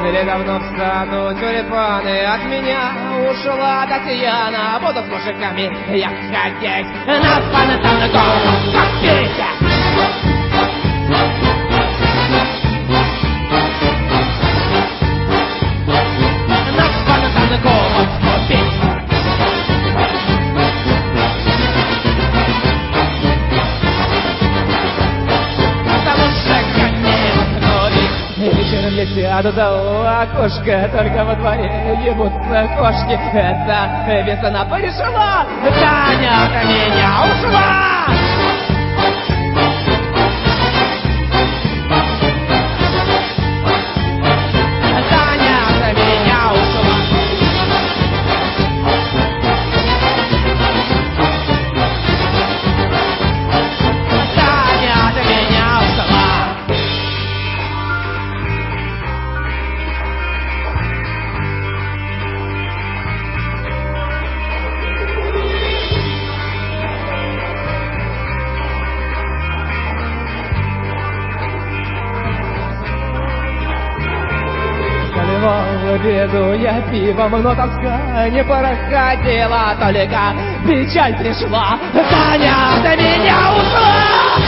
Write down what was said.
Передавно в саду тюльпаны, от меня ушла Татьяна. Буду с мужиками я ходить на фонтанку попить. На фонтанку попить. Вечером я сяду до окошка, только во дворе ебутся кошки. Это весна порешила, Таня от меня ушла. Таня от меня ушла. Таня от меня ушла. В обеду я пивом, но тоска не проходила, только печаль пришла. Таня от меня ушла.